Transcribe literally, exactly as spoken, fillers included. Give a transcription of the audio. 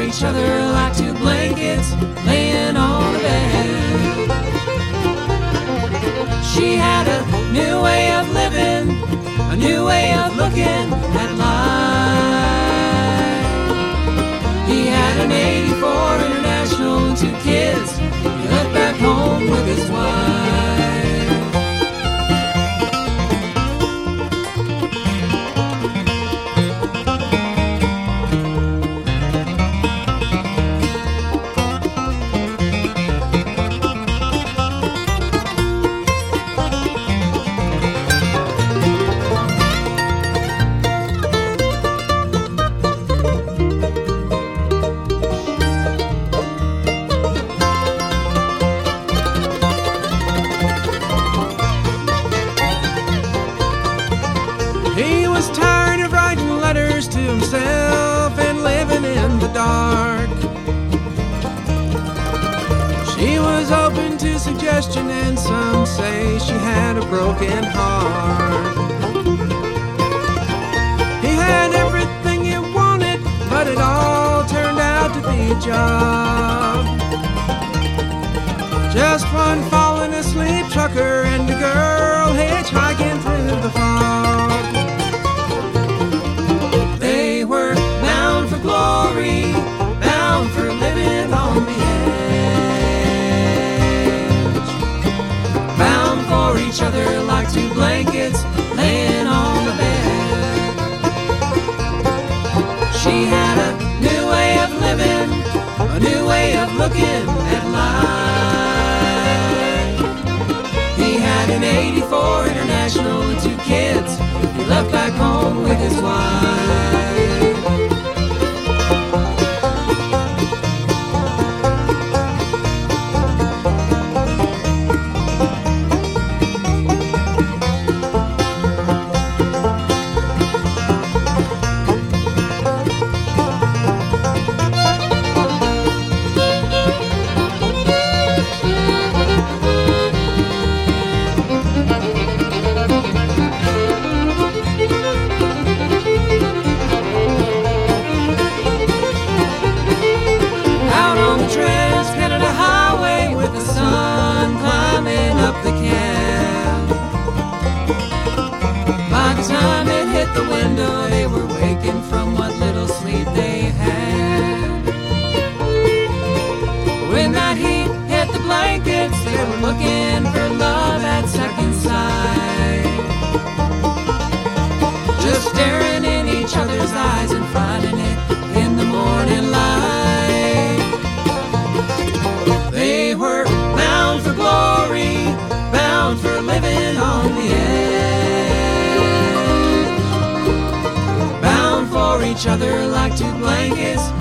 each other like two blankets laying on the bed. She had a new way of living, a new way of looking at life. He had an eighty-four International and two kids. He left back home with his wife. He was tired of writing letters to himself and living in the dark. She was open to suggestion, and some say she had a broken heart. He had everything he wanted, but it all turned out to be a job. Just one falling asleep trucker and a girl hitchhiking through the fog. They were bound for glory, bound for living on the edge, bound for each other like two blankets laying on the bed. She had a new way of living, a new way of looking at life. He had an eighty-four International and two kids. He left back home with his wife. By the time it hit the window, they were waking from what little sleep they had. When that heat hit the blankets, they were looking for love at second sight, just staring in each other's eyes and finding it in the morning light. They were bound for glory, bound for living on the edge, bound for each other like two blankets